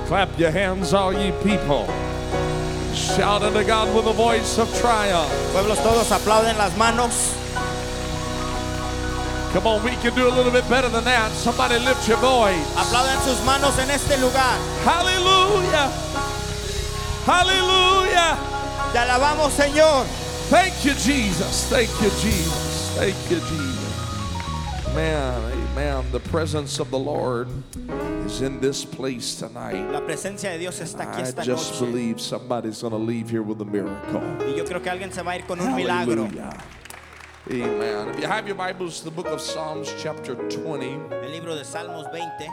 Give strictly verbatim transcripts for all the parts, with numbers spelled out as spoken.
Clap your hands, all ye people. Shout unto God with a voice of triumph. Pueblos todos aplauden las manos. Come on, we can do a little bit better than that. Somebody lift your voice. Aplauden sus manos en este lugar. Hallelujah. Hallelujah. Te alabamos, Señor. Thank you, Jesus. Thank you, Jesus. Thank you, Jesus. Man, amen. The presence of the Lord is in this place tonight. La presencia de Dios está aquí I esta just noche. believe somebody's going to leave here with a miracle. Y yo creo que alguien se va a ir con un milagro. Hallelujah. Amen. If you have your Bibles, the book of Psalms, chapter twenty, El libro de Salmos veinte,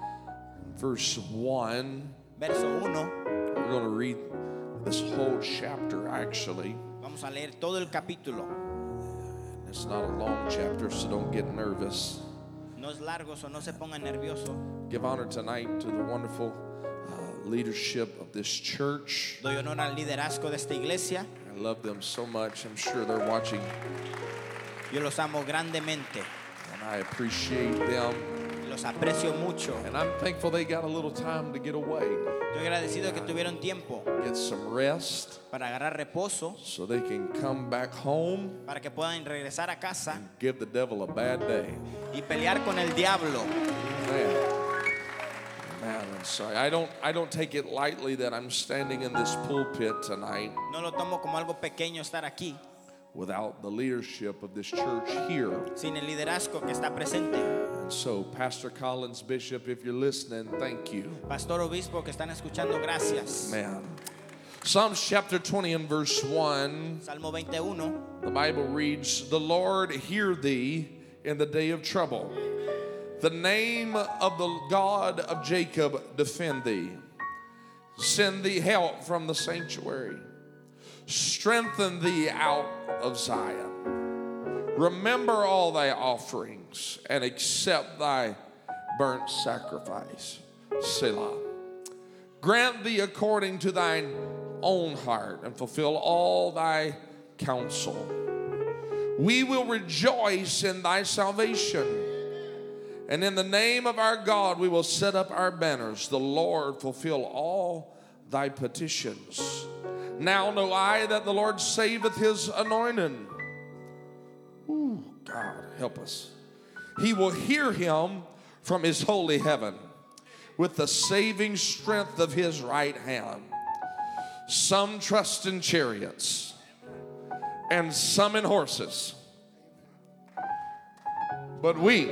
verse one. verso uno. We're going to read this whole chapter, actually. Vamos a leer todo el capítulo. It's not a long chapter, so don't get nervous. No es largo, so no se ponga nervioso. Give honor tonight to the wonderful uh, leadership of this church. Doy honor al liderazgo de esta iglesia. I love them so much. I'm sure they're watching, Yo los amo grandemente. and I appreciate them. Los aprecio mucho. And I'm thankful they got a little time to get away, Estoy agradecido que tuvieron tiempo get some rest, para agarrar reposo, so they can come back home para que puedan regresar a casa and give the devil a bad day. y pelear con el diablo. Man, man, I'm sorry. I don't, I don't take it lightly that I'm standing in this pulpit tonight No lo tomo como algo pequeño estar aquí without the leadership of this church here. sin el liderazgo que está presente. And so, Pastor Collins, Bishop, if you're listening, thank you. Pastor Obispo que están escuchando, gracias. Man. Psalms chapter twenty and verse one, Salmo veintiuno. the Bible reads, "The Lord hear thee in the day of trouble. The name of the God of Jacob defend thee. Send thee help from the sanctuary. Strengthen thee out of Zion. Remember all thy offerings and accept thy burnt sacrifice. Selah. Grant thee according to thine own heart and fulfill all thy counsel. We will rejoice in thy salvation. And in the name of our God we will set up our banners. The Lord fulfill all thy petitions. Now know I that the Lord saveth his anointed." Ooh, God, help us. "He will hear him from his holy heaven with the saving strength of his right hand. Some trust in chariots and some in horses. But we,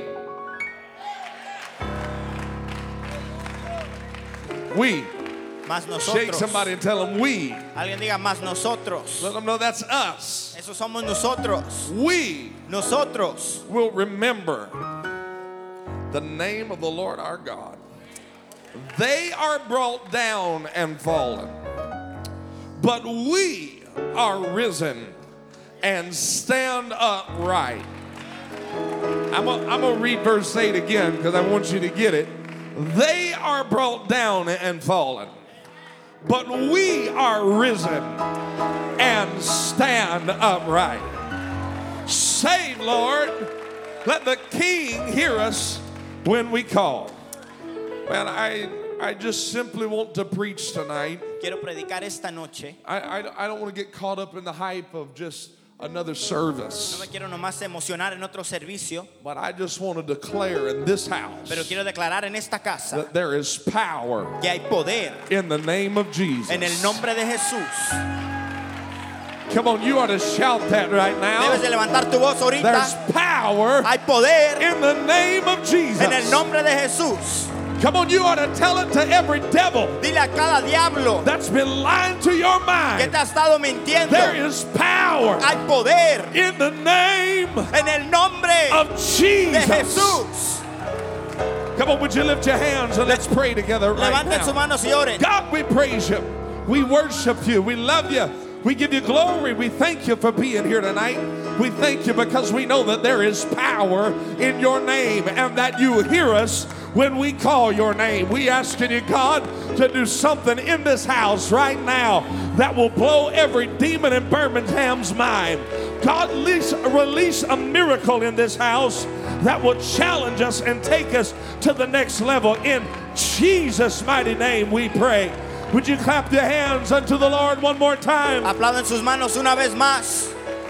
we, Más shake nosotros. somebody and tell them we. Alguien diga más nosotros. Let them know that's us. Eso somos nosotros. We Nosotros will remember the name of the Lord our God. They are brought down and fallen, but we are risen and stand upright." I'm going to read verse eight again because I want you to get it. They are brought down and fallen, but we are risen and stand upright. Save, Lord. Let the King hear us when we call. Man, I, I just simply want to preach tonight. quiero predicar esta noche. I, I, I don't want to get caught up in the hype of just another service. No me quiero nomás emocionar en otro servicio, But I just want to declare in this house pero quiero declarar en esta casa that there is power que hay poder in the name of Jesus. en el nombre de Jesús. Come on, you ought to shout that right now. Debes de levantar tu voz There's ahorita. power Hay poder in the name of Jesus. en el nombre de Jesús. Come on, you ought to tell it to every devil Dile a cada diablo that's been lying to your que mind. te ha estado mintiendo. There is power Hay poder in the name en el nombre of de Jesus. Jesús. Come on, would you lift your hands and let's pray together right Levanten sus now. manos y oren. God, we praise you. We worship you. We love you. We give you glory. We thank you for being here tonight. We thank you because we know that there is power in your name and that you hear us when we call your name. We asking you, God, to do something in this house right now that will blow every demon in Birmingham's mind. God, release, release a miracle in this house that will challenge us and take us to the next level in Jesus' mighty name we pray. Would you clap your hands unto the Lord one more time? Aplaudan sus manos una vez más.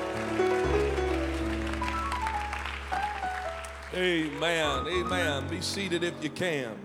Amen. Amen. Be seated if you can.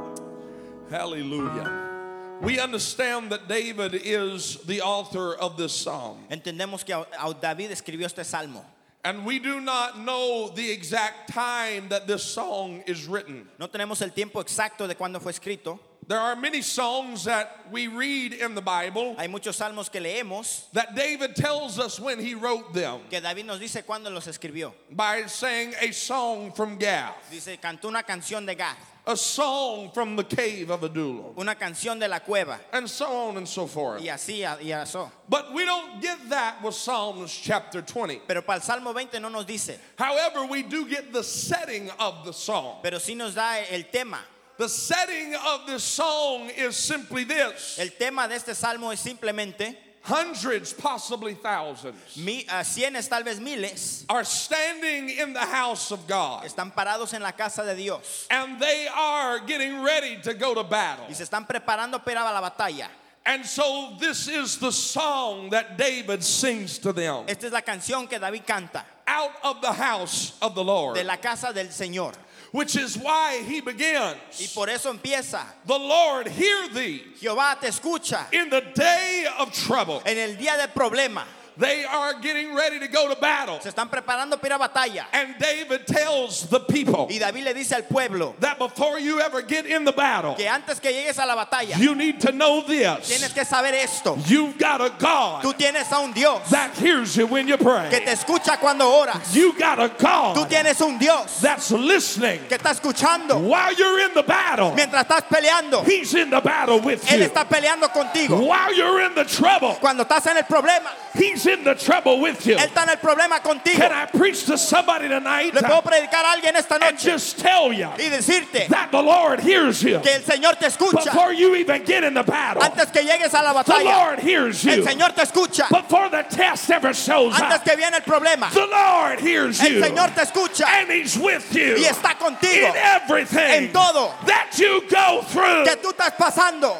Hallelujah. We understand that David is the author of this psalm. Entendemos que David escribió este salmo. And we do not know the exact time that this song is written. No tenemos el tiempo exacto de cuándo fue escrito. There are many songs that we read in the Bible Hay muchos salmos que leemos that David tells us when he wrote them que David nos dice cuándo los escribió. by saying a song from Gath, Dice, cantó una canción de Gad, a song from the cave of Adullam, una canción de la cueva, and so on and so forth. y así y así. But we don't get that with Psalms chapter twenty. Pero para el Salmo veinte no nos dice, However, we do get the setting of the song. pero sí nos da el tema. The setting of this song is simply this: El tema de este salmo es simplemente hundreds, possibly thousands, mi, uh, cienes, tal vez miles, are standing in the house of God, están parados en la casa de Dios and they are getting ready to go to battle. y se están preparando para la batalla. And so this is the song that David sings to them Esta es la canción que David canta out of the house of the Lord, de la casa del Señor. which is why he Y begins, por eso empieza, the Lord hear thee Jehová te escucha in the day of trouble. en el día del problema. They are getting ready to go to battle. Se están preparando para ir a batalla. And David tells the people Y David le dice al pueblo that before you ever get in the battle, que antes que llegues a la batalla, you need to know tienes this: que saber esto. you've got a God Tú tienes a un Dios that hears you when you que pray. te escucha cuando oras. You got a Tú God tienes un Dios that's listening que está escuchando while you're in the battle. mientras estás peleando. He's in the battle with Él you. está peleando contigo. While you're in the trouble, Cuando estás en el problema, He's in the trouble with you. Él está en el problema contigo. Can I preach to somebody tonight Le puedo predicar a alguien esta and noche just tell you y decirte that the Lord hears you que el Señor te escucha before you even get in the battle? antes que llegues a la The batalla. Lord hears El you Señor te escucha before the test ever shows antes up. que viene el problema. The Lord hears El you Señor te escucha and He's with you y está contigo in everything en todo that you go through. que tú estás pasando.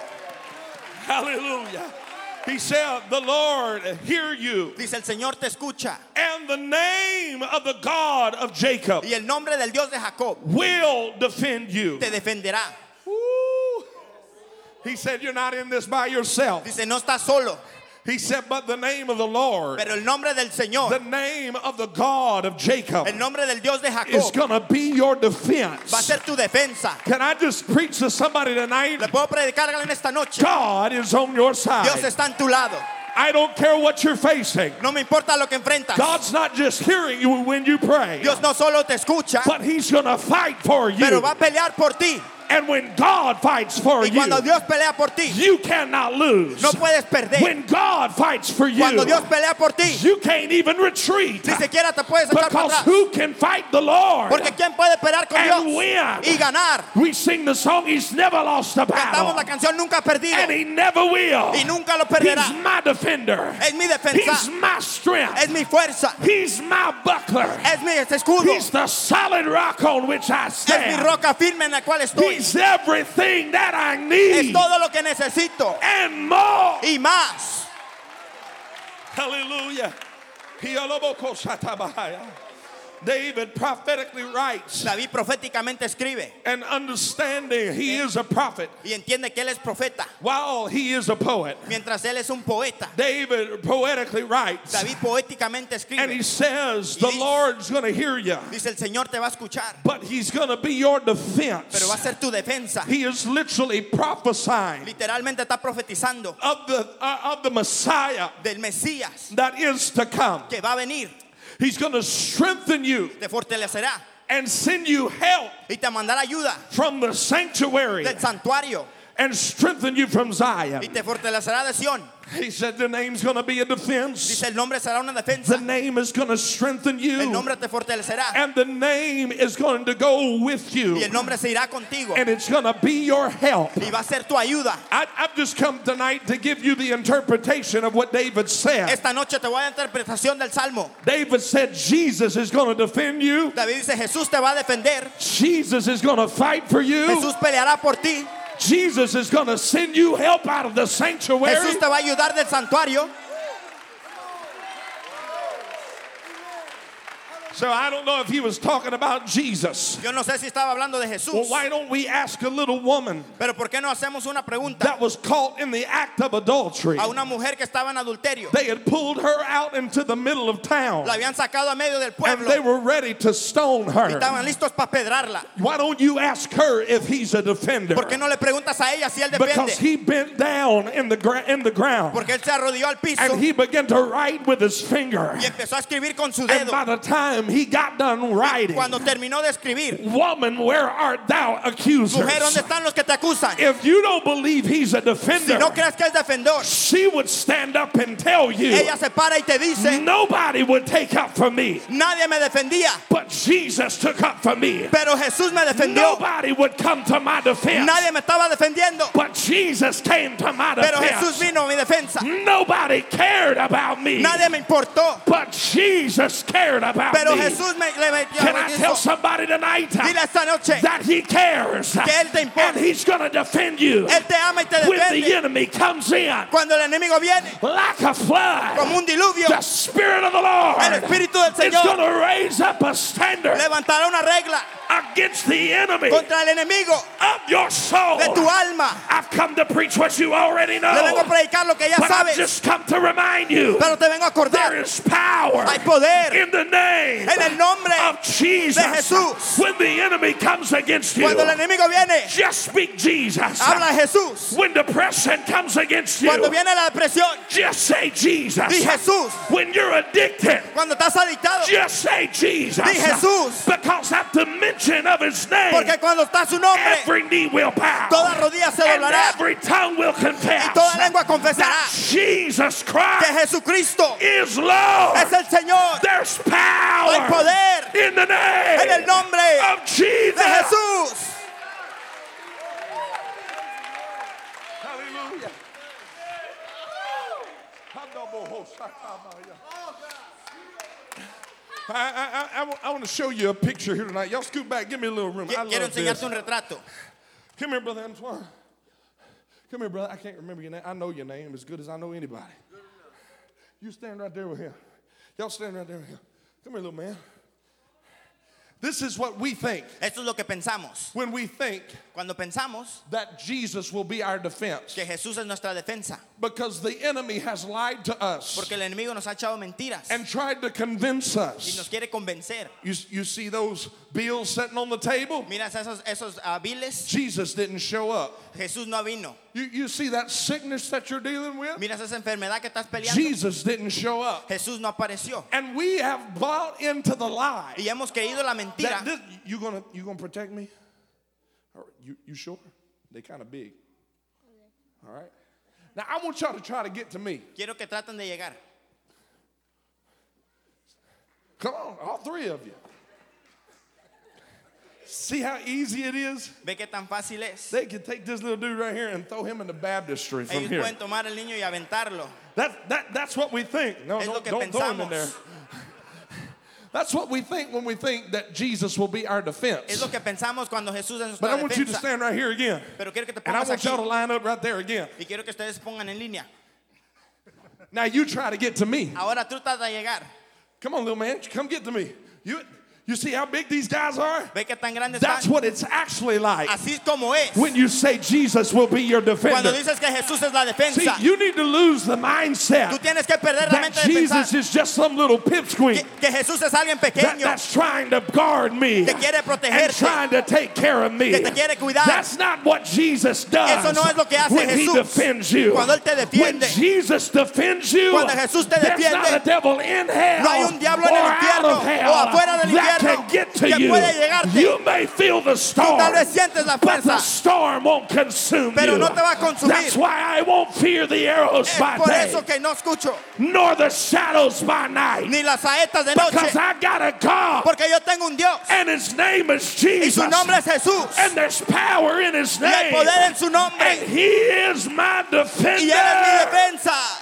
Hallelujah. He said, the Lord hear you, Dice, el Señor te escucha and the name of the God of Jacob y el nombre del Dios de Jacob will defend you. te defenderá. Woo. He said, you're not in this by yourself. Dice, no estás solo, He said, but the name of the Lord, pero el nombre del the Señor, name of the God of Jacob, el nombre del Dios de is Jacob going to be your va a defense. ser tu defensa. Can I just preach to somebody tonight? Le puedo predicar en esta noche. God is on your Dios side. está en tu lado. I don't care what you're facing. No me importa lo que enfrentas. God's not just hearing you when you pray, Dios no solo te escucha, but He's going to fight for you. pero va a pelear por ti. And when God fights for Y cuando you, Dios pelea por ti, you cannot lose. no puedes perder. When God fights for you, Cuando Dios pelea por ti, you can't even retreat. ni siquiera te puedes echar para Because atrás. who can fight the Lord Porque ¿quién puede pelear con and Dios win? y ganar? We sing the song, He's never lost a Cantamos battle. la canción Nunca Perdido And He never will. y nunca lo He's perderá. my defender. Es mi He's defensa, my strength. es mi fuerza, He's my buckler. es mi escudo, He's the solid rock on which I es mi stand. roca firme en la cual estoy. He's everything that I Es need todo lo que necesito and more. y más. Hallelujah. David prophetically writes, David proféticamente escribe and understanding he is a prophet y entiende que él es profeta, while he is a poet. mientras él es un poeta. David poetically writes, David poéticamente and he escribe. says, Y the dice- Lord's going to hear you, Dice, el Señor te va a escuchar, but He's going to be your pero defense. va a ser tu defensa. He is literally prophesying Literalmente está profetizando of the, uh, of the Messiah del Mesías that is to come. que va a venir, He's going to strengthen you te fortalecerá and send you help y te mandará ayuda from the sanctuary del santuario and strengthen you from y Zion. te fortalecerá de Sión. He said the name's going to be a defense. Dice, el nombre será una The defensa. name is going to strengthen El you. nombre te fortalecerá. And the name is going to go with you. Y el nombre se irá contigo. And it's going to be your help. Y va a ser tu ayuda. I, I've just come tonight to give you the interpretation of what David said. Esta noche te voy a dar interpretación del Salmo. David said Jesus is going to defend you. David dice, Jesús te va a defender. Jesus is going to fight for you. Jesús peleará por ti. Jesus is going to send you help out of the sanctuary. Jesús te va a ayudar del santuario. So I don't know if he was talking about Jesus. Yo no sé si estaba hablando de Well, Jesús. why don't we ask a little woman Pero ¿por qué no hacemos una pregunta that was caught in the act of adultery? a una mujer que estaba en adulterio? They had pulled her out into the middle of town, La habían sacado a medio del and pueblo. they were ready to stone Y her. estaban listos para pedrarla. Why don't you ask her if he's a defender? ¿Por qué no le preguntas a ella si él Because defiende? he bent down in the, gra- in the ground, Porque él se arrodilló al piso and he began to write with his finger. y empezó a escribir con su And dedo. by the time he got done writing, Cuando terminó de escribir, woman, where art thou, accusers? mujer, ¿dónde están los que te acusan? If you don't believe he's a Si defender, no crees que es defensor, she would stand up and tell you, ella se para y te dice, nobody would take up for me, nadie me defendía, but Jesus took up for me. pero Jesús me defendió. Nobody would come to my defense, Nadie me estaba defendiendo, but Jesus came to my pero Jesús defense. vino a mi defensa. Nobody cared about me, Nadie me importó, but Jesus cared about pero me. Jesús me le metió. Can I tell dijo, somebody tonight Dile esta noche that he cares que Él te importa. and he's going to defend you Él te ama y te when the defiende. enemy comes in Cuando el enemigo viene like a flood. como un diluvio, The Spirit of the Lord el Espíritu del is Señor going to raise up a standard levantará una regla against the enemy contra el enemigo of your soul. de tu alma. I've come to preach what you already Le vengo a know, predicar lo que ya but I've sabes, just come to remind you pero te vengo a there acordar. is power Hay poder in the name en el nombre of Jesus. de Jesús. When the enemy comes against you, Cuando el enemigo viene, just speak Jesus. habla de Jesús. When depression comes against you, Cuando viene la depresión, just say Jesus. di Jesús. When you're addicted, Cuando estás adictado, just say Jesus. di Jesús. Because at the mention of his name, Porque cuando está su nombre, every knee will bow, toda rodilla se and doblará every tongue will confess y toda lengua confesará that Jesus que Christ Jesucristo is Lord. es el Señor. There's Hay power poder in the name en el nombre of Jesus. de Jesús. Hallelujah. I, I, I, I want to show you a picture here tonight. Y'all scoot back. Give me a little room. I Quiero love this. enseñarte un retrato. Come here, Brother Antoine. Come here, brother. I can't remember your name. I know your name as good as I know anybody. You stand right there with him. Y'all stand right there with him. Come here, little man. This is what we think Esto es lo que pensamos. when we think Cuando pensamos that Jesus will be our defense. que Jesús es nuestra defensa. Because the enemy has lied to us Porque el enemigo nos ha echado mentiras and tried to convince y us. nos quiere convencer. You, you see those bills sitting on the table? Miras esos, esos uh, biles. Jesus didn't show up. Jesús no vino. You, you see that sickness that you're dealing with? Miras esa enfermedad que estás peleando. Jesus didn't show up. Jesús no apareció. And we have bought into the lie. Y hemos creído la mentira. That this, you gonna you gonna protect me? All right, you you sure? They kind of big. All right. Now I want y'all to try to get to me. Quiero que traten de llegar. Come on, all three of you. See how easy it is? Ve qué tan fácil es. They could take this little dude right here and throw him in the baptistry from Ellos here. pueden tomar al niño y aventarlo. That, that, that's what we think. No, Es lo don't, que don't throw him in pensamos. there. That's what we think when we think that Jesus will be our Es defense. lo que pensamos cuando Jesús es But I nuestra want you to defensa. stand right here again. Pero quiero que te And I pongas want y'all to aquí. line up right there again. Y quiero que ustedes se pongan en línea. Now you try to get to me. Ahora tú trata de llegar. Come on, little man. Come get to me. You, you see how big these guys are? Ve qué tan grandes That's están. what it's actually like Así es como es. when you say Jesus will be your Cuando defender. dices que Jesús es la See, defensa, you need to lose the tú mindset tienes que perder la that mente de Jesus pensar is just some little pipsqueak que, que Jesús es alguien that, pequeño that's trying to guard me que quiere and protegerte. trying to take care of me. Que te quiere cuidar. That's not what Jesus does Eso no es lo que hace when he Jesús. defends you. Cuando Él te When defiende. Jesus defends you, Cuando Jesús te there's defiende, not a devil in hell no hay un diablo en el or out infierno of hell o afuera del that infierno can get to que you. puede llegarte. You may feel the Tú storm, tal vez sientes la but the fuerza, storm won't consume pero you. no te va a consumir. That's why I won't fear the arrows Es by por day, eso que no escucho nor the shadows by night. ni las saetas de Because noche, I got a God, porque yo tengo un Dios and His name is y Jesus, su nombre es Jesús and there's power in His y hay name, poder en su and nombre He is my y Él es mi defender. defensa.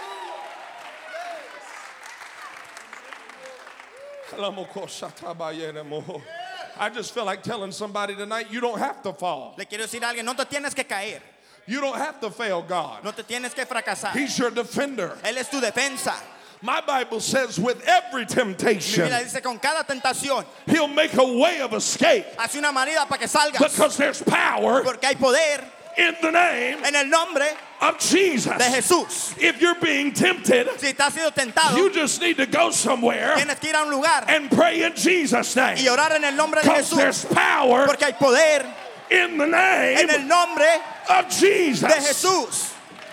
I just feel like telling somebody tonight, you don't have to fall. Le quiero decir a alguien, no te tienes que caer, You don't have to fail God. no te tienes que fracasar. He's your defender. Él es tu defensa. My Bible says with every Mi temptation, Biblia dice, con cada tentación, He'll make a way of escape hace una manera para que salgas, because there's power porque hay poder in the name en el nombre of Jesus. de Jesús. If you're being tempted, Si estás siendo tentado, you just need to go somewhere tienes que ir a un lugar and pray in Jesus' y name, orar en el nombre de because Jesús, there's power porque hay poder in the en name el nombre of Jesus. de Jesús.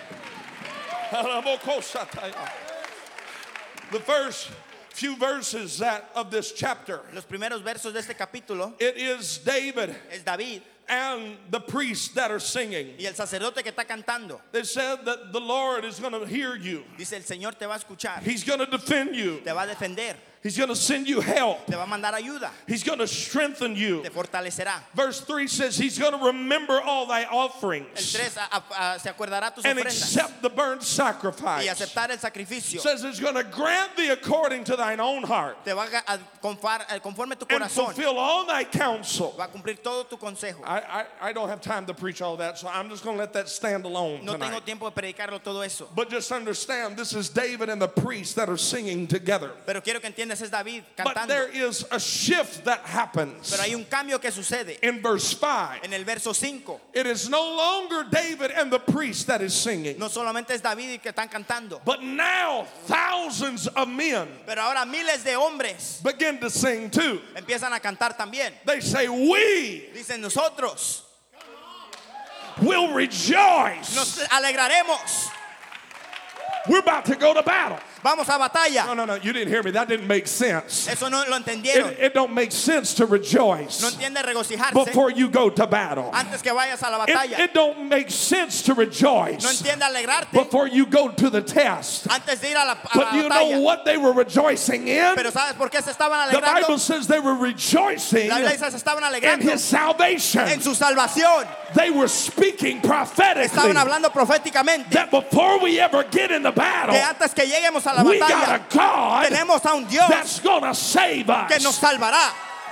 The first few verses that of this chapter, Los primeros versos de este capítulo it is David es David and the priests that are singing. y el sacerdote que está cantando. They said that the Lord is going to hear you. Dice, el Señor te va a escuchar, He's going to defend you. te va a defender, He's going to send you help. te va a mandar ayuda, He's going to strengthen you. te fortalecerá. Verse three says he's going to remember all thy El offerings tres, a- a- a- se acuerdará tus and ofrendas accept the burnt y sacrifice. aceptar el sacrificio. Says it's going to grant thee according to thine own heart Te va a a confar- a- conforme tu and corazón, fulfill all thy counsel. va a cumplir todo tu consejo. I, I, I don't have time to preach all that, so I'm just going to let that stand alone No tengo tonight. tiempo de predicarlo todo eso, But just understand, this is David and the priests that are singing together. pero quiero que entiendas, es David But cantando. there is a shift that happens Pero hay un cambio que sucede in verse five. en el verso cinco. It is no longer David and the priest that is singing, No solamente es David y que están cantando, but now thousands of men pero ahora miles de hombres begin to sing too. empiezan a cantar también. They say, we Dicen, nosotros will rejoice. nos alegraremos, We're about to go to battle. vamos a batalla. No, no, no, you didn't hear me. That didn't make sense. Eso no lo entendieron. It, it don't make sense to No rejoice entiende regocijarse before you go to battle. antes que vayas a la It, batalla. it don't make sense to No rejoice entiende alegrarte before you go to the test. antes de ir a la, a But la you know batalla. what they were rejoicing in? Pero ¿sabes por qué se estaban The alegrando? Bible says they were rejoicing La Biblia dice, se estaban in alegrando his salvation. en su salvación. They were speaking prophetically Estaban hablando proféticamente that before we ever get in the battle, que antes que lleguemos a la we got a batalla God tenemos a un Dios that's going to save que nos us. salvará.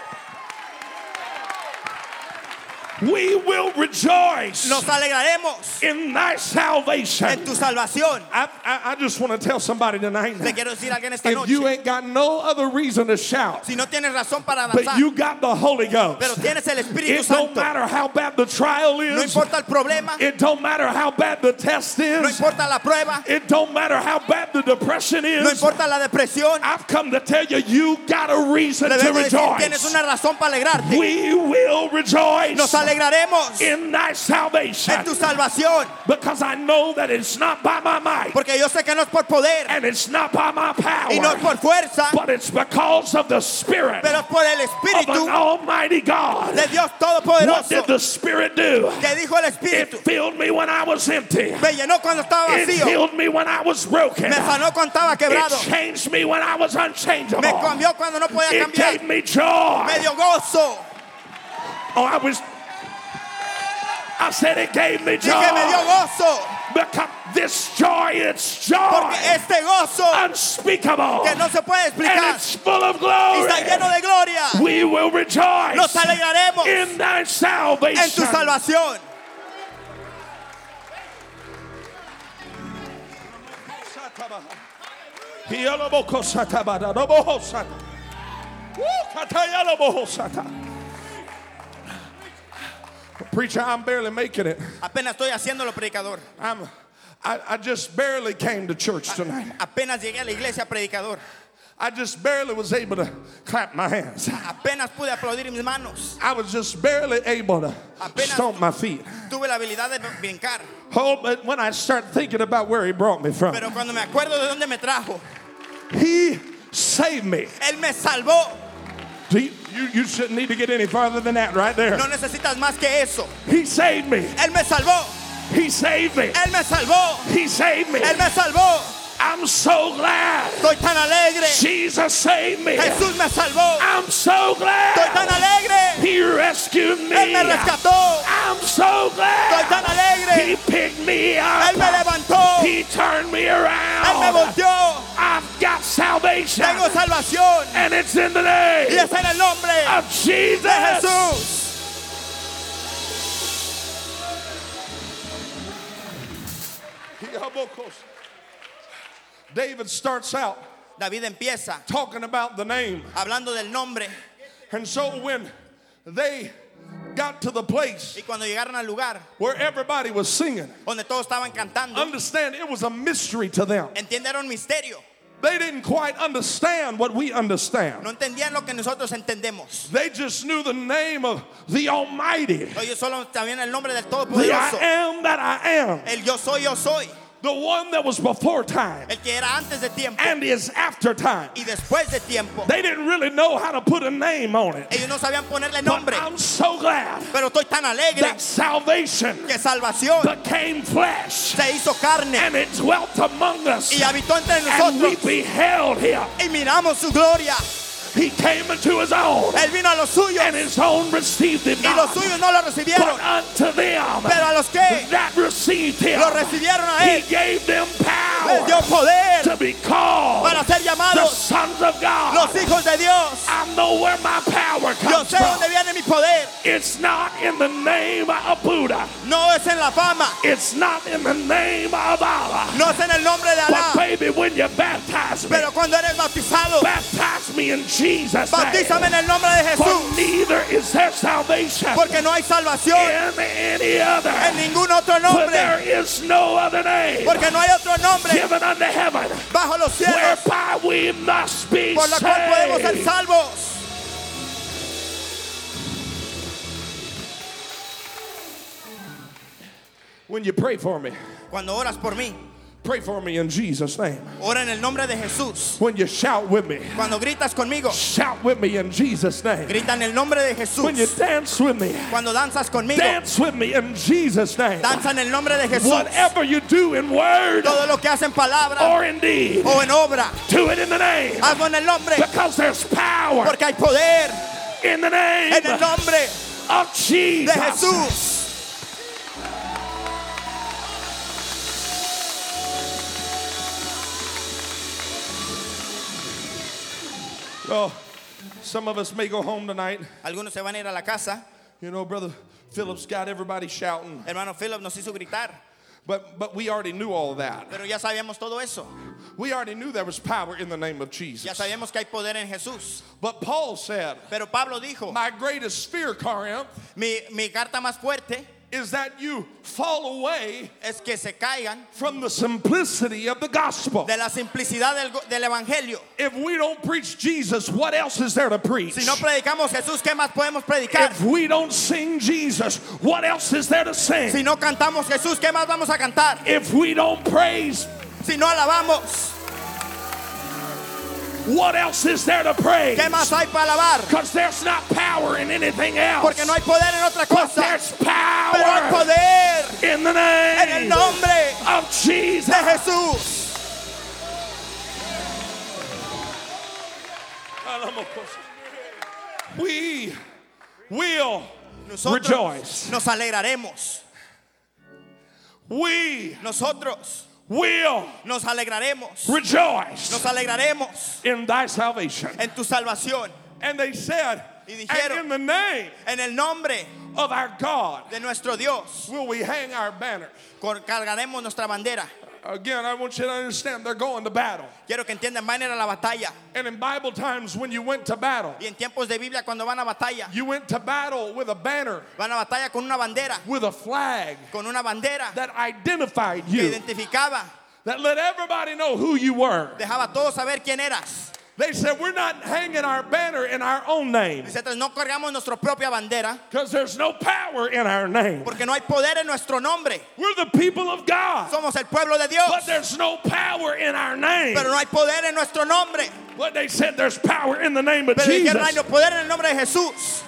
We will rejoice Nos alegraremos in thy en salvation. tu salvación. I, I, I just want to tell somebody tonight, Le quiero decir a alguien esta if you noche, ain't got no other reason to shout, si no tienes razón para but danzar, you got the Holy pero Ghost, tienes el Espíritu it don't Santo, matter how bad the trial no is, importa el problema, it don't matter how bad the test no is, importa la prueba, it don't matter how bad the depression no is. importa la depresión, I've come to tell you, you got a reason le to vengo a decir, tienes rejoice. una razón para alegrarte. We will rejoice Nos alegraremos in thy salvation, en tu salvación, because I know that it's not by my might porque yo sé que no es por poder and it's not by my power, y no es por fuerza, but it's because of the Spirit pero es por el of Espíritu an Almighty God. de Dios What Todopoderoso. did the Spirit do? Que dijo el It Espíritu, filled me when I was empty. me llenó cuando estaba It vacío, healed me when I was broken. me sanó cuando estaba It quebrado, changed me when I was unchangeable. me cambió cuando no podía It cambiar, gave me joy. me dio gozo, Oh, I was. I said it gave me joy. dije me dio gozo, Because this joy, it's joy porque este gozo unspeakable, que no se puede and explicar it's full of y glory. está lleno de gloria, We will rejoice nos alegraremos in thy en tu salvation. salvación. Preacher, I'm barely making it. Apenas estoy haciéndolo, predicador. I'm, I, I just barely came to church tonight. Apenas llegué a la iglesia, predicador. I just barely was able to clap my hands. Apenas pude aplaudir mis manos. I was just barely able to Apenas- stomp my feet. Tuve la habilidad de brincar. Oh, but when I start thinking about where he brought me from, Pero cuando me acuerdo de dónde me trajo, he saved me. Él me salvó. Do you, you, you shouldn't need to get any farther than that right there. No necesitas más que eso. He saved me. Él me salvó. He saved me. Él me salvó. He saved me. Él me salvó. I'm so glad. Estoy tan alegre. Jesus saved me. Jesús me salvó. I'm so glad. Estoy tan alegre. He rescued me. Él me rescató. I'm so glad. Estoy tan alegre. He picked me up. Él me levantó. He turned me around. Él me volteó. I've got salvation. Tengo salvación. And it's in the name Y es en el nombre of Jesus. de Jesús. David starts out David empieza talking about the name. hablando del nombre. And so when they got to the place Y cuando llegaron al lugar where everybody was singing, donde todos estaban cantando, understand it was a mystery to them. entendieron un misterio. They didn't quite understand what we understand. No entendían lo que nosotros entendemos. They just knew the name of the Almighty. Ellos solo sabían el nombre del The Todopoderoso. I am that I am. El yo soy, yo soy. The one that was before time El que era antes de tiempo and is after time. y después de tiempo. They didn't really know how to put a name on it. Ellos no sabían ponerle But nombre. I'm so glad Pero estoy tan alegre that salvation que salvación became flesh se hizo carne and it dwelt among us. y habitó entre And we nosotros. beheld him. Y miramos su gloria. He came into his own, Él vino a los suyos and his own received him y los not. suyos no lo recibieron. But unto them Pero a los que that received him, lo recibieron a he él, gave them les dio power poder to be called para ser the llamados sons of God. los hijos de Dios. I know where my power Yo comes sé dónde from. viene mi poder. It's not in the name of Buddha. No es en la fama, It's not in the name of Allah. no es en el nombre de But Alá. baby, when you baptize me, Pero cuando eres bautizado, baptize me in Jesus' name. bautízame en el nombre de For Jesús. neither is there salvation Porque no hay salvación in any other. en ningún otro For nombre. there is no other name Porque no hay otro nombre given unto heaven bajo los cielos whereby we must be por la cual podemos ser saved. salvos. When you pray for me, Cuando oras por mí, pray for me in Jesus' name. ora en el nombre de Jesús. When you shout with me, Cuando gritas conmigo, shout with me in Jesus' name. grita en el nombre de When you Jesús. dance with me, Cuando danzas conmigo, dance with me in Jesus' name. danza en el nombre de Jesús. Whatever you do in word Todo lo que haces en palabra or in deed, o en obra, do it in the name. hazlo en el nombre, Because there's power porque hay poder in the name en el nombre of de Jesus. Jesús. Oh, some of us may go home tonight. Algunos se van a ir a la casa. You know, Brother Phillips got everybody shouting. Hermano Philip nos hizo gritar, But but we already knew all that. pero ya sabíamos todo eso. We already knew there was power in the name of Ya Jesus. sabíamos que hay poder en Jesús. But Paul said, Pero Pablo dijo, my greatest fear, Corinth, mi, mi carta más fuerte is that you fall away es que se caigan from the simplicity of the gospel. de la simplicidad del, del evangelio. If we don't preach Jesus, what else is there to preach? Si no predicamos Jesús, ¿qué más podemos predicar? If we don't sing Jesus, what else is there to sing? Si no cantamos Jesús, ¿qué más vamos a cantar? If we don't praise, Si no alabamos, what else is there to praise? ¿qué más hay para alabar? Because there's not power in anything else. Porque no hay poder en otra But cosa, there's pero hay power poder in the en el name nombre of Jesus. de Jesús. We will Nosotros rejoice. nos alegraremos. We Nosotros will nos alegraremos. rejoice Nos alegraremos in thy salvation. en tu salvación. And they said, Y and dijeron, in the name en el nombre of our God de nuestro Dios, will we hang our banner. cargaremos nuestra bandera. Again, I want you to understand they're going to battle. Quiero que entiendan, van a ir a la batalla. And in Bible times, when you went to battle, Y en tiempos de Biblia, cuando van a batalla, you went to battle with a banner, van a batalla con una bandera, with a flag con una bandera that identified que you, identificaba, that let everybody know who you were. dejaba a todos saber quién eras. They said, we're not hanging our banner in our own name Nosotros no cargamos nuestra propia bandera because there's no power in our name. porque no hay poder en nuestro nombre. We're the people of God, Somos el pueblo de Dios, but there's no power in our name. pero no hay poder en nuestro nombre. But they said there's power in the name of Pero Jesus. dijeron, hay no poder en el nombre de Jesús.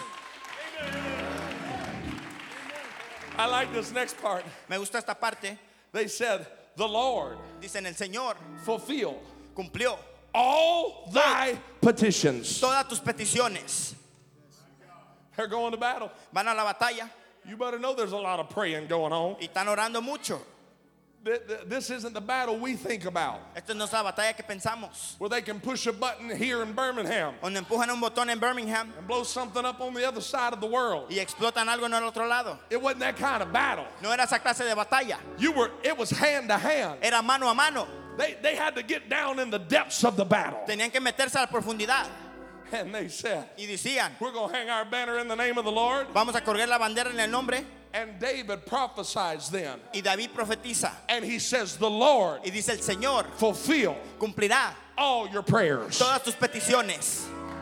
I like this next part. Me gusta esta parte. They said, the Lord Dicen, el Señor fulfilled cumplió all thy petitions. todas tus peticiones. They're going to battle. Van a la batalla You better know there's a lot of praying going on. y están orando mucho. Th- th- This isn't the battle we think about, Esta no es la batalla que pensamos. where they can push a button here in Birmingham Donde empujan un botón en Birmingham and blow something up on the other side of the world. y explotan algo en el otro lado. It wasn't that kind of battle. No era esa clase de batalla. You were. It was hand to hand. Era mano a mano. They they had to get down in the depths of the battle, Tenían que meterse a la profundidad. and they said, Y decían, "We're gonna hang our banner in the name of the Lord." vamos a colgar la bandera en el nombre. And David prophesies then, Y David profetiza. and he says, "The Lord Y dice, el Señor fulfill cumplirá all your prayers." todas tus peticiones.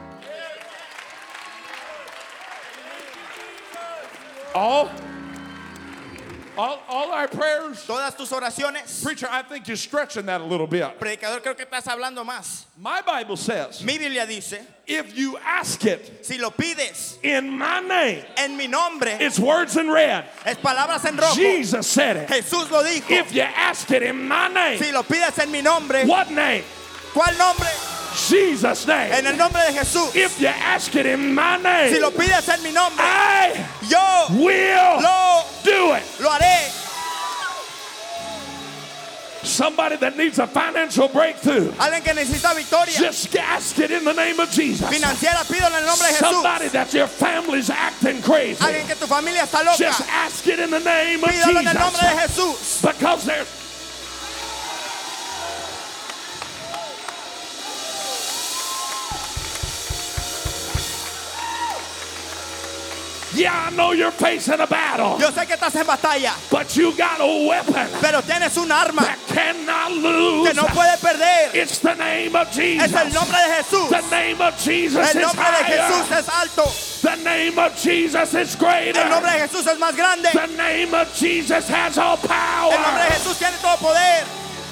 All, all, all our prayers. Todas tus oraciones. Preacher, I think you're stretching that a little bit. Predicador, creo que estás hablando más. My Bible says, Mi Biblia dice, if you ask it si lo pides in my name, en mi nombre, it's words in red. es palabras en rojo. Jesus said it. Jesús lo dijo. If you ask it in my name, Si lo pides en mi nombre, what name? ¿cuál nombre? Jesus' En name. el nombre de Jesús. If you ask it in my Si name, lo pides en mi nombre, I yo will lo, do it. lo haré. Somebody that needs a financial breakthrough, Alguien que necesita victoria just ask it in the name of Jesus. financiera, pido en el nombre de Jesús. Somebody that your family's acting crazy, Alguien que tu familia está loca, just ask it in the name of pídalo en el nombre de Jesus. Jesús. Because there's yeah, I know you're facing a battle, Yo sé que estás en batalla, but you got a weapon pero tienes un arma that cannot lose. que no puede perder. It's the name of Jesus. Es el nombre de Jesús. The name of Jesus El is nombre de Jesús higher. es alto. The name of Jesus is greater. El nombre de Jesús es más grande. The name of Jesus has all power. El nombre de Jesús tiene todo poder.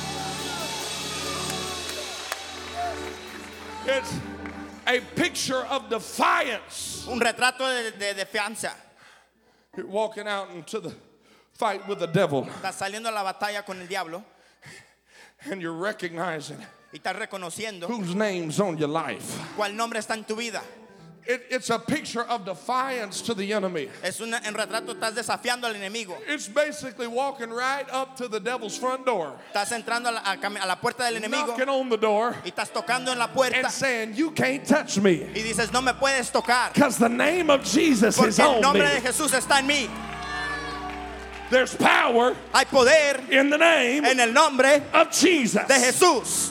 It's a picture of defiance. Un retrato de, de, de fianza. You're walking out into the fight with the devil, Estás saliendo a la batalla con el diablo and you're recognizing y estás reconociendo whose name's on your life. cuál nombre está en tu vida. It, it's a picture of defiance to the enemy. Es un en retrato, estás desafiando al enemigo. It's basically walking right up to the devil's front door, Estás entrando a la, a cami- a la puerta del enemigo knocking on the door, y estás tocando en la puerta and saying, "You can't touch me, y dices, no me puedes tocar because the name of Jesus is porque el on nombre me." de Jesús está en mí. There's power Hay poder in the name en el nombre of Jesus. de Jesús.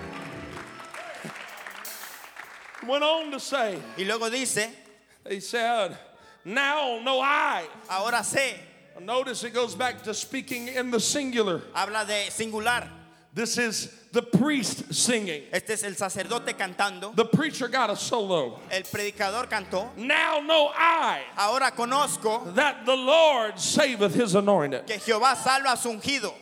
Went on to say, Y luego dice, he said, "Now know I." ahora sé, Notice it goes back to speaking in the singular. habla de singular. This is the priest singing. Este es el sacerdote cantando. The preacher got a solo. El predicador cantó. Now know I Ahora conozco that the Lord saveth his anointed. que Jehová salva a su ungido.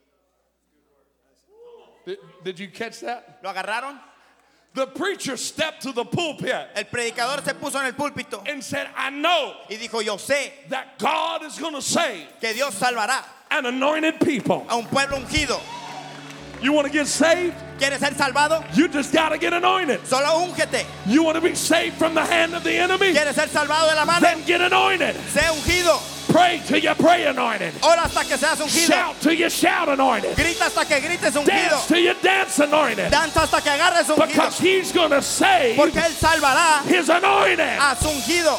Did, did you catch that? ¿Lo agarraron? The preacher stepped to the pulpit El predicador se puso en el púlpito and said, "I know y dijo, yo sé that God is going to save que Dios salvará an anointed people." a un pueblo ungido. You want to get saved? ¿Quieres ser salvado? You just got to get anointed. Solo úngete. You want to be saved from the hand of the enemy? ¿Quieres ser salvado de la mano? Then get anointed. Sé ungido. Pray till you pray anointed. Ora hasta que seas ungido. Shout till you shout anointed. Grita hasta que grites ungido. Dance till you dance anointed. Danza hasta que agarres ungido. Because he's going to save Porque Él salvará his anointed. a su ungido.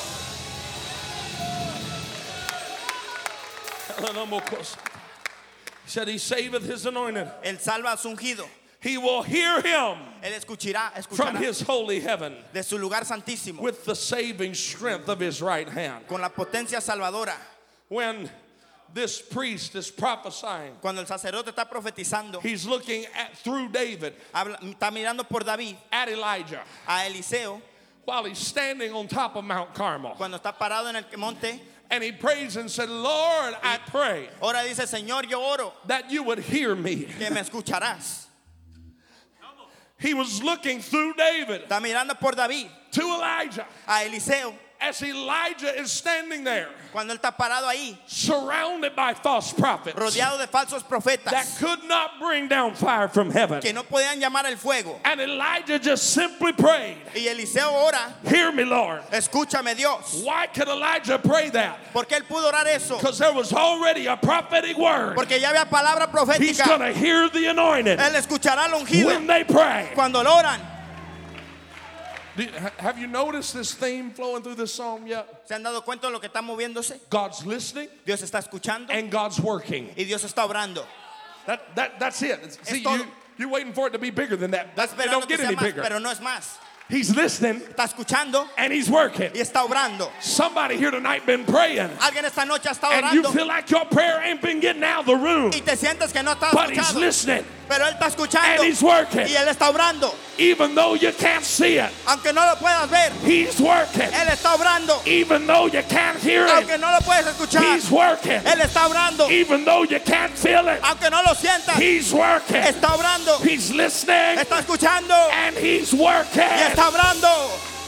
He said he saveth his anointed. Él salva a su ungido. He will hear him Él escuchará, from escuchará his holy heaven de su lugar santísimo with the saving strength of his right hand. con la potencia salvadora. When this priest is prophesying, Cuando el sacerdote está profetizando, he's looking at through David habla- está mirando por David at Elijah a Eliseo while he's standing on top of Mount Carmel. cuando está parado en el monte. And he prays and said, Lord, I pray Ahora dice, Señor, yo oro that you would hear me. que me escucharás. He was looking through David Está mirando por David to Elijah a Eliseo as Elijah is standing there cuando él está parado ahí, surrounded by false prophets rodeado de falsos that profetas could not bring down fire from heaven. que no podían llamar el fuego. And Elijah just simply prayed, Y Eliseo ora, hear me, Lord. escúchame Dios. Why could Elijah pray that? ¿Por qué él pudo orar eso? Because there was already a prophetic word. Porque ya había palabra He's profética. going to hear the anointed Él escuchará al ungido when they pray. cuando lo oran. Do- Have you noticed this theme flowing through this psalm yet? ¿Se han dado cuenta de lo que está moviéndose? God's listening Dios está escuchando and God's working. y Dios está obrando. That, that, that's it. It's- See, todo. you, you're waiting for it to be bigger than that. Está That- It esperando don't que get sea any más, bigger. pero no es más. He's listening Está escuchando and he's working. y está obrando. Somebody here tonight been praying Alguien esta noche ha estado and you orando feel like your prayer ain't been getting out of the room, y te sientes que no estás but he's escuchando. listening Pero él está and escuchando he's working. y él está obrando. Even though you can't see it, Aunque no lo puedas ver, he's working. él está obrando. Even though you can't hear it, Aunque no lo puedes escuchar, he's working. él está obrando. Even though you can't feel it, Aunque no lo sientas, he's working. está obrando. He's listening Está escuchando and he's working. y está obrando.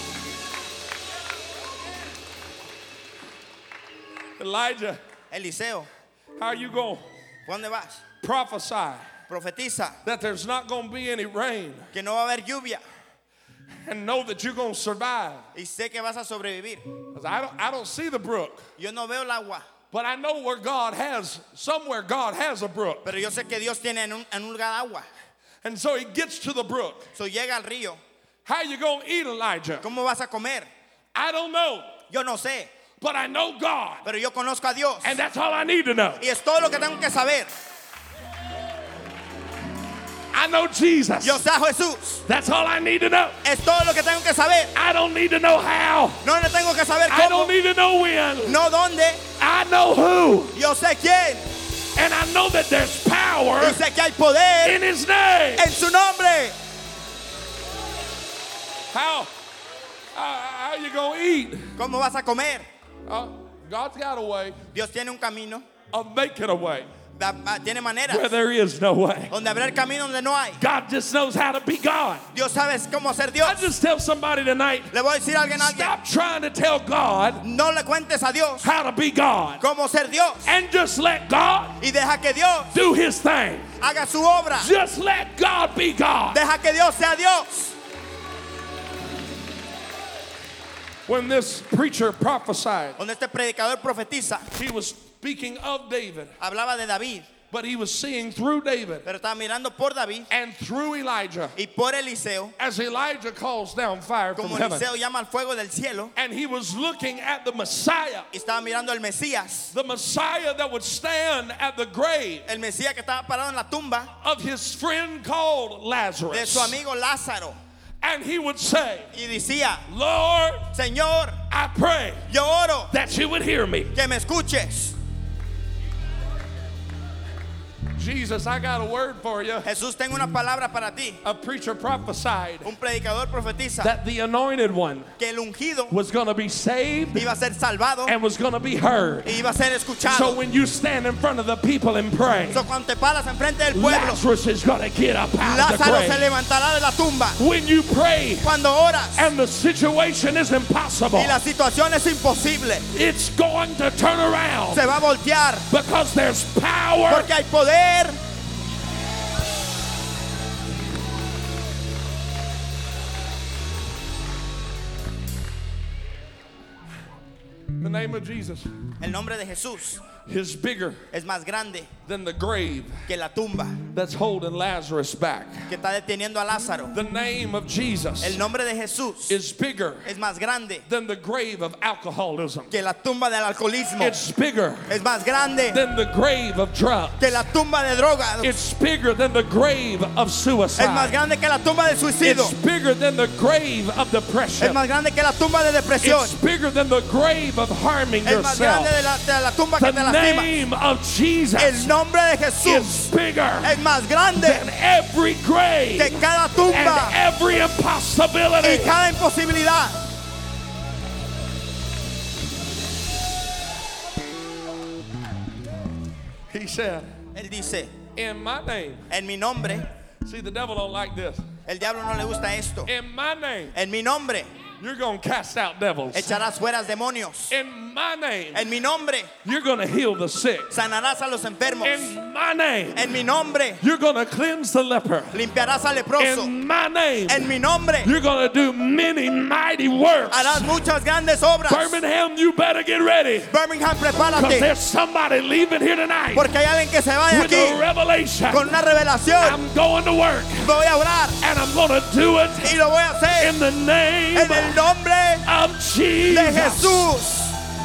Elijah, Eliseo, how you going ¿por dónde vas? to prophesy Profetiza that there's not going to be any rain que no va a haber lluvia and know that you're going to survive? y sé que vas a sobrevivir. 'Cause I don't, I don't see the brook, Yo no veo el agua, but I know where God has, somewhere God has a brook. pero yo sé que Dios tiene en un, en un lugar agua. And so he gets to the brook. So llega al río. How you going to eat, Elijah? ¿Cómo vas a comer? I don't know, Yo no sé, but I know God. pero yo conozco a Dios. And that's all I need to know. Y es todo lo que tengo que saber. I know Jesus. Yo sé a Jesús. That's all I need to know. Es todo lo que tengo que saber. I don't need to know how. No le tengo que saber I cómo, don't need to know when. no dónde. I know who. Yo sé quién. And I know that there's power Y sé que hay poder in his name. en su nombre. How? How, how you going to eat? ¿Cómo vas a comer? Uh, God's got a way Dios tiene un camino, of making a way da- da- tiene maneras where there is no way. donde habrá el camino donde no hay. God just knows how to be God. Dios sabe cómo ser I Dios. just tell somebody tonight, Le voy a decir a alguien, a alguien, stop trying to tell God no le cuentes a Dios how to be God cómo ser Dios and just let God y deja que Dios do his thing. haga su obra. Just let God be God. Deja que Dios sea Dios. When this preacher prophesied, Donde este predicador profetiza, he was speaking of David, hablaba de David, but he was seeing through David pero estaba mirando por David and through Elijah y por Eliseo, as Elijah calls down fire from como heaven. Eliseo llama al fuego del cielo, And he was looking at the Messiah, y estaba mirando al Mesías, the Messiah that would stand at the grave el Mesías que estaba parado en la tumba of his friend called de Lazarus. su amigo Lázaro, And he would say, y decía, Lord, Señor, I pray yo oro that you would hear me. que me escuches. Jesus, I got a word for you. Jesús, tengo una palabra para ti. A preacher prophesied Un predicador profetiza that the anointed one que el ungido was going to be saved iba a ser salvado and was going to be heard. y iba a ser So escuchado. when you stand in front of the people and pray, So, cuando te paras enfrente del pueblo, Lazarus is going to get up out of the Lázaro se grave. levantará de la tumba. When you pray Cuando oras and the situation is impossible, y la situación es imposible, it's going to turn around se va a voltear because there's power. porque hay poder. The name of Jesus El nombre de Jesús is bigger es más grande than the grave que la tumba that's holding Lazarus back. que está deteniendo a Lázaro. The name of Jesus El nombre de Jesús is bigger es más grande than the grave of alcoholism. que la tumba del alcoholismo. It's bigger Es más grande than the grave of drugs. que la tumba de drogas. It's bigger than the grave of Es más suicide. grande que la tumba del suicidio. It's bigger than the grave of Es depression. más grande que la tumba de depresión. It's bigger than the grave of harming Es más grande yourself. de la, de la tumba The que te lastimas. name of Jesus El nombre de is Jesús bigger es más grande than every grave que cada and tumba every y impossibility. cada imposibilidad. He said, Él dice, in my name. en mi nombre, See, the devil don't like this. el diablo no le gusta esto. In my name, En mi nombre you're going to cast out devils. echarás fuera demonios. In my name, En mi nombre you're going to heal the sick. sanarás a los enfermos. In my name, En mi nombre you're going to cleanse the leper. limpiarás al leproso. In my name, En mi nombre you're going to do many mighty works. harás muchas grandes obras. Birmingham, you better get ready. Birmingham, Because prepárate. there's somebody leaving here tonight Porque hay alguien que se va de with a aquí revelation. con una revelación. I'm going to work Voy a orar and I'm going to do it y lo voy a hacer in the name en el nombre of de Jesus. Jesús.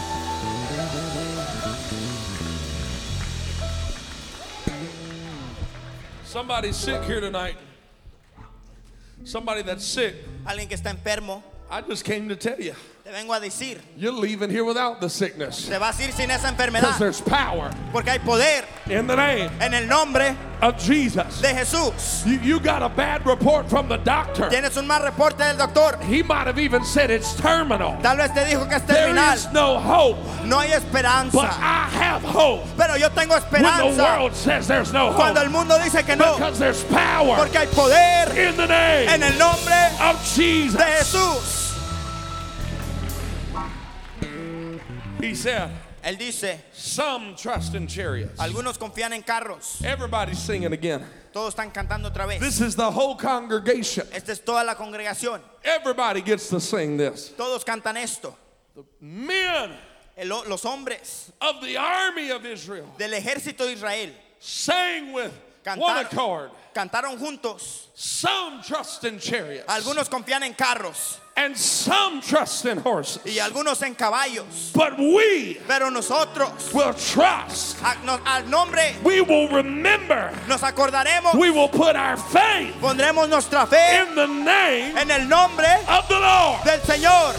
Somebody's sick here tonight. Somebody that's sick. Alguien que está enfermo, I just came to tell you, te vengo a decir, you're leaving here without the sickness. te vas a ir sin esa Because enfermedad. there's power Porque hay poder in the name en el nombre of Jesus. de Jesús. You, you got a bad report from the doctor. Tienes un mal reporte del doctor. He might have even said it's terminal. Tal vez te dijo que es There terminal. is no hope, No hay but esperanza. I have hope Pero yo tengo when the esperanza world says there's no hope. cuando el mundo dice que no. Because there's power Porque hay poder in the name en el nombre of Jesus. de Jesús. He said, Él dice, some trust in chariots. algunos confían en carros. Everybody's singing again. Todos están cantando otra vez. This is the whole congregation. Esta es toda la congregación. Everybody gets to sing this. Todos cantan esto. Men El- los hombres of the army of Israel del ejército de Israel sang with one cantaron, accord. cantaron juntos. Some trust in chariots. Algunos confían en carros And some trust in horses. y algunos en caballos. But we Pero nosotros, will trust. a- no- al nombre, We will remember. nos acordaremos, We will put our faith pondremos nuestra fe in the name en el nombre of the Lord. del Señor.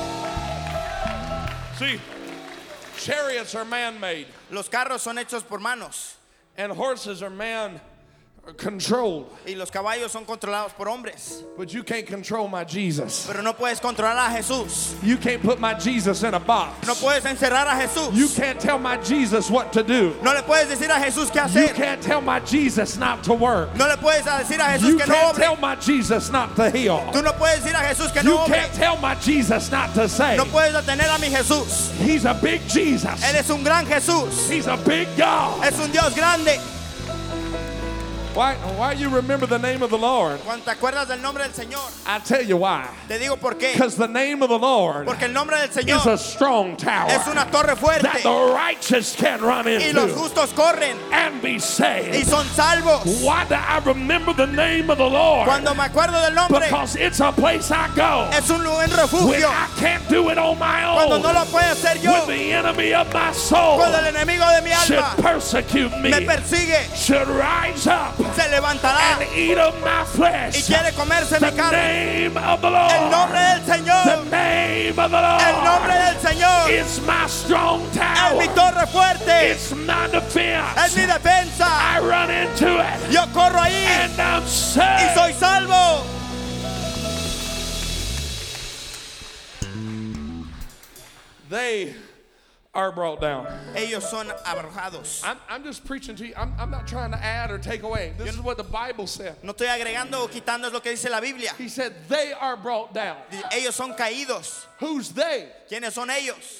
See, chariots are man-made Los carros son hechos por manos and horses are man-controlled. y los caballos son controlados por hombres. But you can't control my Jesus. Pero no puedes controlar a Jesús. You can't put my Jesus in a box. No puedes encerrar a Jesús. You can't tell my Jesus what to do. No le puedes decir a Jesús qué You hacer. can't tell my Jesus not to work. No le puedes decir a Jesús You que no can't obre. tell my Jesus not to heal. Tú no puedes decir a Jesús que You no obre. can't tell my Jesus not to save. No puedes detener a mi Jesús. He's a big Jesus. Él es un gran Jesús. He's a big God. Es un Dios grande. Why, why you remember the name of the Lord? Cuando te acuerdas del nombre del Señor, I tell you why. te digo por qué. Because the name of the Lord Porque el nombre del is a Señor strong tower es una torre that fuerte the righteous can run y los into justos corren and be y saved. son salvos. Why do I remember the name of the Lord? Cuando me acuerdo del nombre, Because it's a place I go es un lugar when refugio. I can't do it on my Cuando own. no lo puedo hacer yo, When the enemy of my soul cuando el enemigo de mi should alma persecute me, me persigue, should rise up se levantará and eat of my y flesh. quiere comerse The mi carne. name of the El nombre Lord. del Señor, The name of the el nombre Lord del Señor is my strong es mi tower. torre fuerte, It's my es defense. mi defensa. I run into it Yo corro ahí and I'm y saved. soy salvo. They are brought down. Ellos son arrojados. I'm, I'm just preaching to you. I'm, I'm not trying to add or take away. This is what the Bible said. No estoy agregando o quitando, es lo que dice la Biblia. He said they are brought down. Ellos son caídos. Who's they? ¿Quiénes son ellos?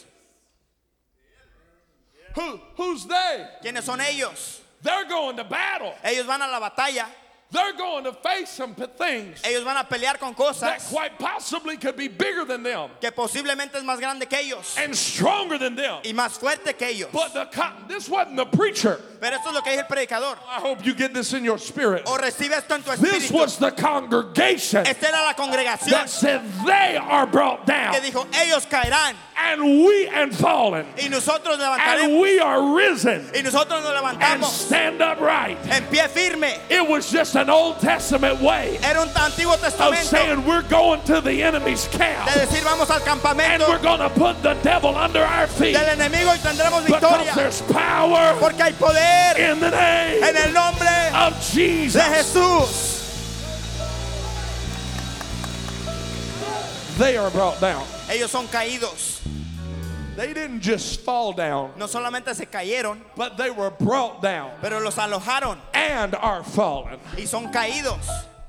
Who? Who's they? ¿Quiénes son ellos? They're going to battle. Ellos van a la batalla. They're going to face some p- things Ellos van a pelear con that cosas quite possibly could be bigger than them que posiblemente es más grande que ellos and stronger than them. y más fuerte que ellos. But the co- this wasn't the preacher. Pero esto es lo que dice el predicador. I hope you get this in your spirit. O recibe esto en tu This espíritu. was the congregation Esta era la congregación that said they are brought down. que dijo, ellos caerán And we and fallen. Y nosotros And levantaremos. we are risen Y nosotros nos and levantamos stand upright. en pie firme. It was just an Old Testament way Era un Antiguo of Testamento saying we're going to the enemy's camp de decir vamos al and campamento we're going to put the devil under our feet del enemigo y tendremos because victoria. there's power Porque hay poder in the name en el nombre of de Jesus. Jesús. They are brought down. Ellos son caídos. They didn't just fall down, No solamente se cayeron, but they were brought down pero los alojaron and are fallen. y son caídos.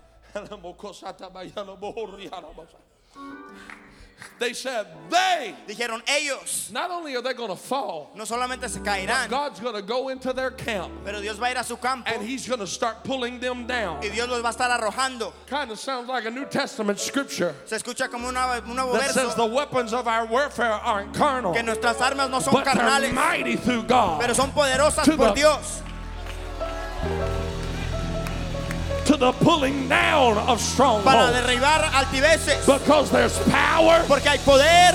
They said they, Dijeron ellos, not only are they going to fall, no solamente se caerán, God's going to go into their camp pero Dios va a ir a su campo and he's going to start pulling them down. y Dios los va a estar arrojando. Kind of sounds like a New Testament scripture Se escucha como una, un nuevo that says the verso weapons of our warfare aren't carnal, que nuestras armas no son but they're carnales, mighty through God pero son poderosas to por the- Dios to the pulling down of para strongholds. derribar altiveces, Because there's power porque hay poder.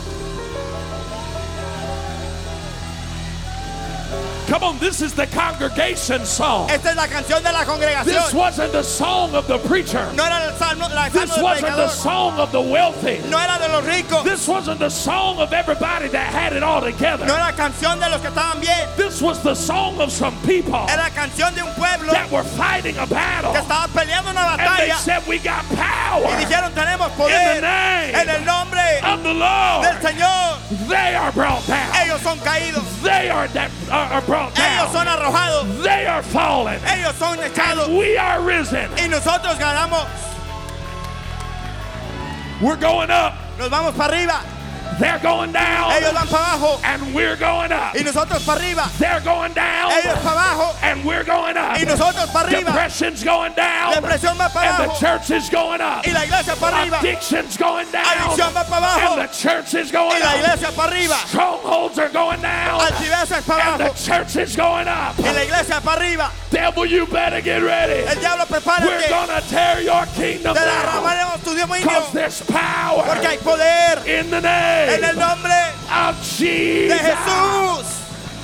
Come on, this is the congregation song. Esta es la canción de la This congregación. wasn't the song of the preacher. No era el salmo, la This salmo del wasn't the predicador. song of the wealthy. No era de los ricos. This wasn't the song of everybody that had it all together. No era canción de los que estaban bien. This was the song of some people Era canción de un pueblo that were fighting a battle. que estaba peleando una And they batalla said, we got y power dijeron tenemos in the poder name en el nombre of the Lord. del Señor. They are brought down. Ellos son caídos. They are, that, are, are brought Ellos son down. arrojados. They are fallen. Ellos son echados. And we are risen. Y nosotros ganamos. We're going up. Nos vamos para arriba. They're going down. Ellos van para abajo. And we're going up. Y nosotros para arriba. They're going down. Ellos para abajo. And we're going up. Y nosotros para arriba. Depression's going down. Depresión va para And the abajo. church is going up. Y la iglesia para arriba. Addiction's going down. Adicción va para abajo. And the church is Y going la up. iglesia para arriba. Strongholds are going down. Altiveces para And the abajo. church is going up. Y la iglesia para arriba. Devil, you better get ready. El diablo, We're prepárate. going to tear your kingdom Te down. derramaremos tu dominio. Because there's power Porque hay poder in the en el name nombre of de Jesus. Jesús.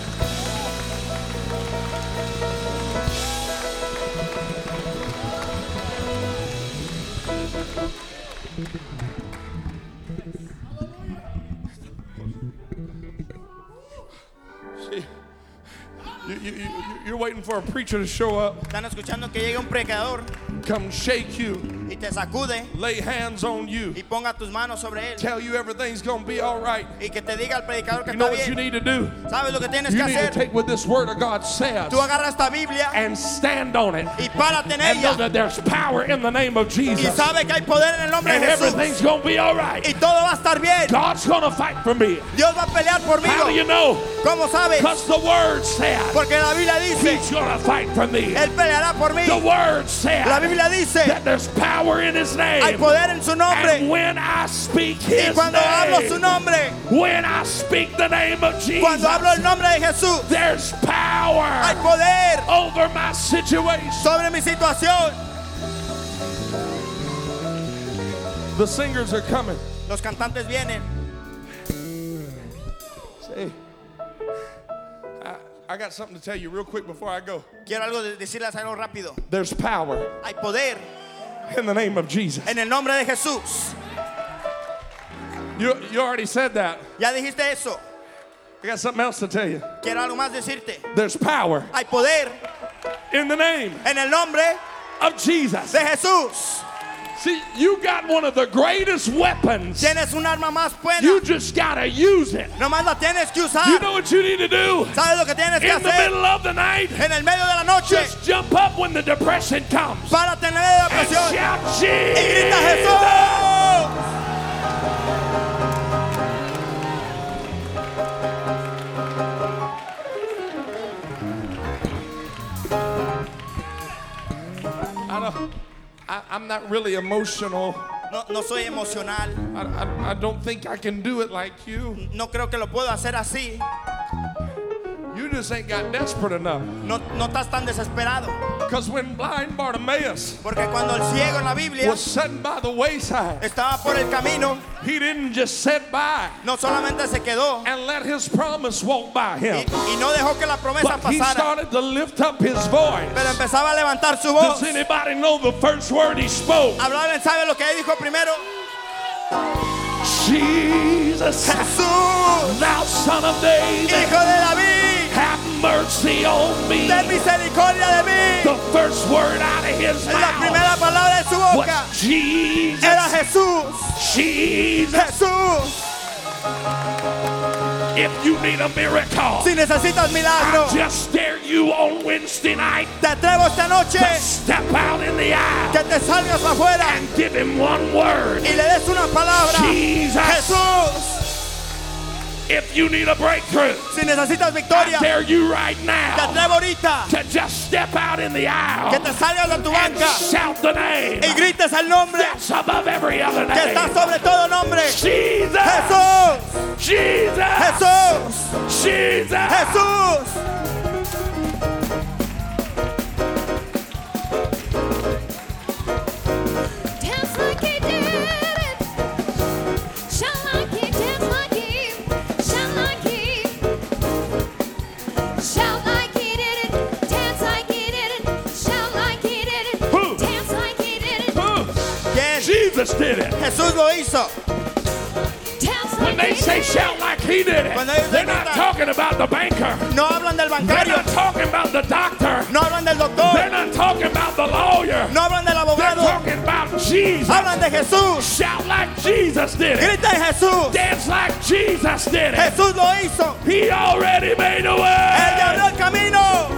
See, you, you, you, you're waiting for a preacher to show up, Están escuchando que llegue un predicador come shake you, y te sacude lay hands on you, y ponga tus manos sobre él tell you everything's going to be all right. y que te diga al predicador que You know está what you bien. need to do? ¿Sabes lo que tienes You que need to hacer? take what this word of God says Tú agarras esta Biblia and stand on it y párate en and know ella that there's power in the name of y Jesus sabe que hay poder en el nombre and de Jesús everything's going to be all right. y todo va a estar bien. God's going to fight for me. Dios va a pelear por mí. How do you know? ¿Cómo sabes? Because the word said Porque la Biblia dice, he's going to fight for me. Él peleará por mí. The word said La Biblia dice, that there's power in his hay name. poder en su And nombre. when I speak Y his cuando hablo su name, nombre, when I speak the name of cuando hablo el Jesus, nombre de Jesús, there's hay power poder over my situation. sobre mi situación. The singers are coming. Los cantantes vienen. Say, I, I got something to tell you real quick before I go. Quiero algo de decirles algo rápido. There's power Hay poder in the name of Jesus. en el nombre de Jesús. You, you already said that. Ya dijiste eso. I got something else to tell you. Quiero algo más decirte. There's power Hay poder in the name en el nombre of Jesus. de Jesús. See, you got one of the greatest weapons. Tienes un arma más buena. You just gotta use it. Nomás la tienes que usar. You know what you need to do? ¿Sabes lo que tienes que In the hacer? middle of the night, En el medio de la noche, just jump up when the depression comes párate en el medio de la and presión shout, y grita Jesus! Jesús. I don't, I, I'm not really emotional. No, no soy emocional. I, I, I don't think I can do it like you. No creo que lo puedo hacer así. You you just ain't got desperate enough. No, no estás tan desesperado. Because when blind Bartimaeus Porque cuando el ciego en la Biblia was sitting by the wayside, estaba por el camino, he didn't just sit by no solamente se quedó and let his promise walk by y, him, y no dejó que la promesa but he pasara, started to lift up his voice. pero empezaba a levantar su voz. Does anybody know the first word he spoke? ¿Hablaban, sabe lo que él dijo primero? Jesus, Jesús, thou son of David, hijo de David, have mercy on me. ten misericordia de mí. The first word out of his La mouth primera palabra de su boca was Jesus. era Jesús. Jesus. Jesús. If you need a miracle, Si necesitas milagro, I just dare you on Wednesday night te atrevo esta noche to step out in the aisle que te salgas afuera and give him one word. y le des una palabra. Jesus. Jesús. If you need a breakthrough, Si necesitas I victoria, dare you right te now atrevo ahorita to just step out in the que aisle te salgas de tu and banca shout the name y grites el nombre that's above every other que está name. sobre todo nombre. Jesus. Jesús. Jesus. Jesús. Jesus. Jesús. Dance like he did it. Shout like he, dance like he, shout like he. Shout like he did it. Dance like he did it. Shout like he did it. Who? Dance like he did it. Who? ¿Quién? Jesus did it. Jesús lo hizo. Dance When like they he say did it. shout like he did it, Cuando ellos they're not gritan. talking about the banker. No hablan del They're bancario, not talking about the doctor. no hablan del They're doctor, not talking about the lawyer. no hablan del They're abogado, talking about Jesus. hablan de Jesús. Shout like Jesus did it. Grita en Jesús. Dance like Jesus did it. Jesús lo hizo. He already made a Él way. ya abrió el camino.